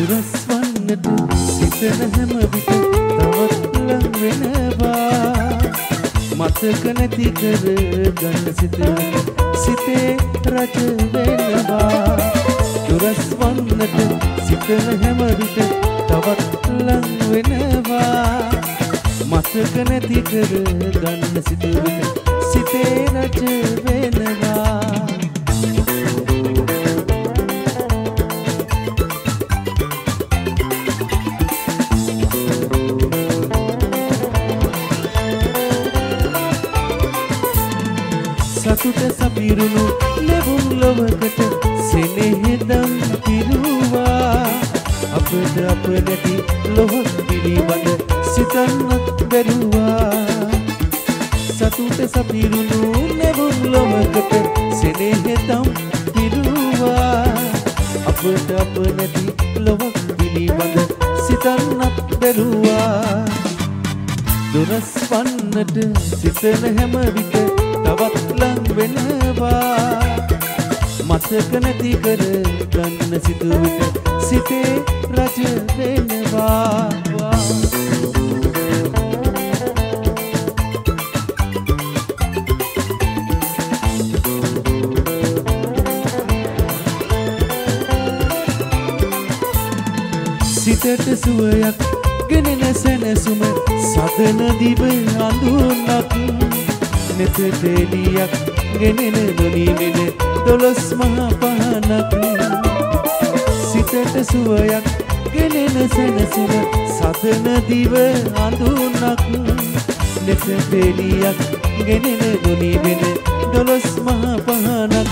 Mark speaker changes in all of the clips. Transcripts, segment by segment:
Speaker 1: දුරස්වන්නට සිතන හැම විට තවත් ලං වෙනවා මතක නැති කර ගන්න සිතේ රජ වෙනවා දුරස්වන්නට සිතන හැම විට තවත් ලං වෙනවා මතක නැති කර ගන්න සිතේ රජ වෙනවා සතුට සපිරුණු ලැබුම් ලොවකට සෙනෙහදම් පිරුවා අපට අප නැති ලොව පිළිබඳ සිතන්නත් බැරුවා සතුට සපිරුණු ලැබුම් ලොවකට සෙනෙහදම් පිරුවා අපට අප නැති ලොව පිළිබඳ සිතන්නත් බැරුවා දුරස්වන්නට සිතන හැම විට තවත් ලං වෙනවා මතක නැති කර ගන්න සිතුවිට සිතේ රජ වෙනවා සිතට සුවයක් ගෙනෙන සැනසුම සදන දිව අඳුනක් නෙතට එලියක් ගෙනෙන නොනිවෙන 12 මහා පහනක් සිතට සුවයක් ගෙනෙන සැනසුම සදන දිව අඳුනක් නෙතට එලියක් ගෙනෙන නොනිවෙන 12 මහා පහනක්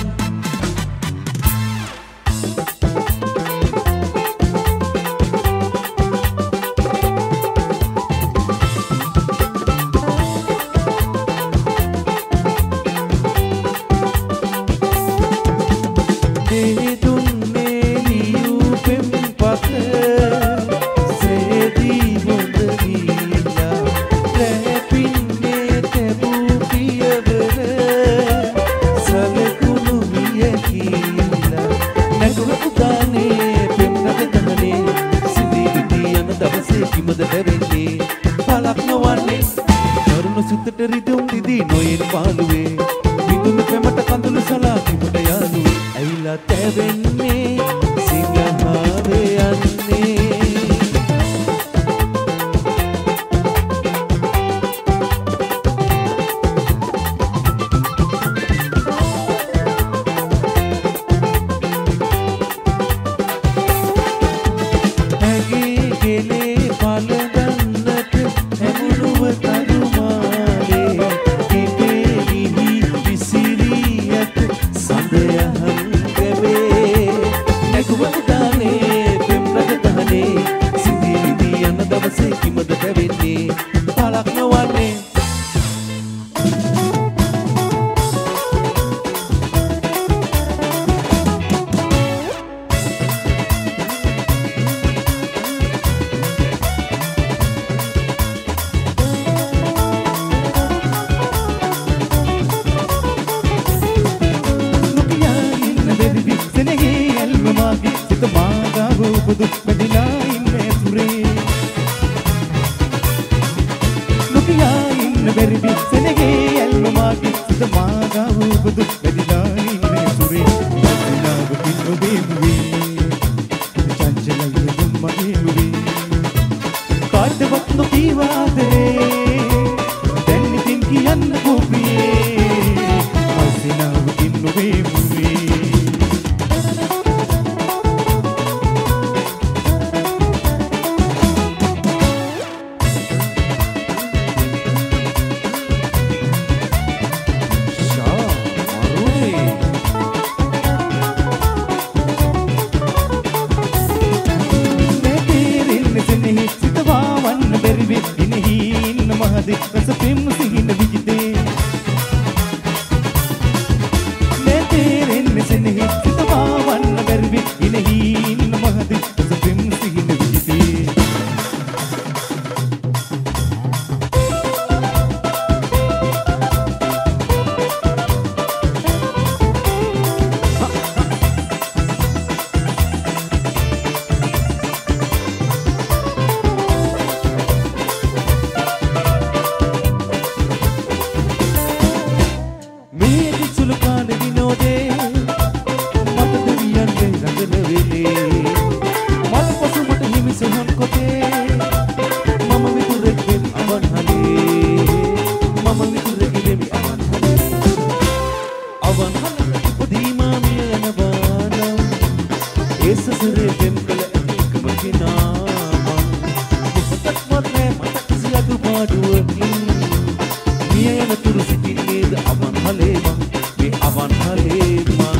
Speaker 1: වෙලේ මල් පසු මට හිමි සොහන් කොටේ මම විතුරෙක් වෙමි අවන්හලේ මම විතුරෙක් වෙමි අවන්හලේ අවන්හලේ ඉපදී මා මිය යනවා නම් ඒ සසරේ දෙම් කළ එකම කෙනා මොහොතක් වරේ මට කිසි අඩුපාඩුවකින් මිය යන තුරු සිටින්නේද අවන්හලේ මං මේ අවන්හලේ මං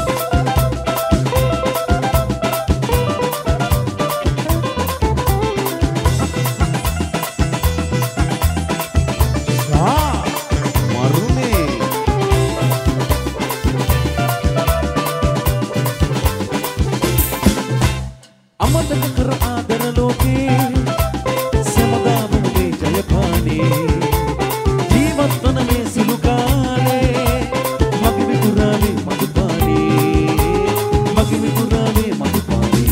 Speaker 1: අමතක කර ආදර ලෝකේ සමදාම මේ ජයපානේ ජීවත් වන මේ සුළු කාලේ මගේ විතුරාවේ මදුපානේ මගේ විතුරාවේ මදුපානේ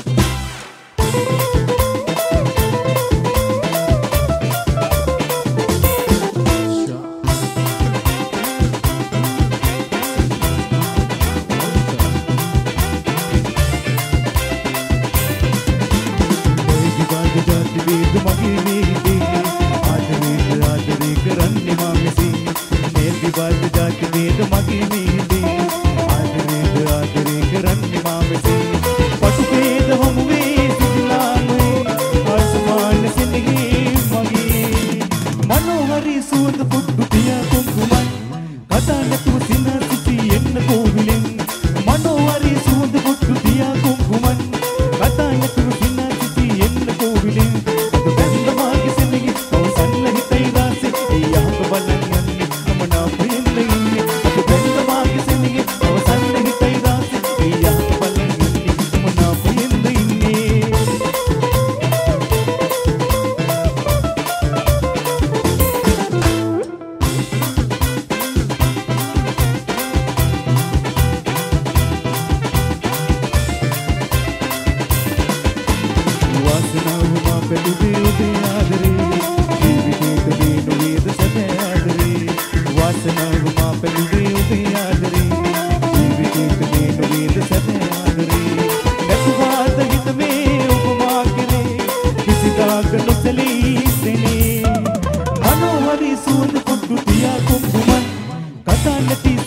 Speaker 1: මගේ වේදී ආදරේ කරන්නේ මා මෙසින් මේ විවාද ජාති වේද මගේ වේදී ආදරේ කරන්නේ මා මෙසින් පසු වේද හමු වේ සිතලාමේ ආසමාන සෙනෙහි මගේ මනෝහරි සුවඳ පුඩු පියා කුංකුමන් කතා නැතුව සිනාසිසි එන්න කෝවිලෙන් මනෝහරි සුවඳ පුඩු පියා කුංකුමන් කතා නැතුව සිනාසිසි එන්න කෝවිලෙන් Kata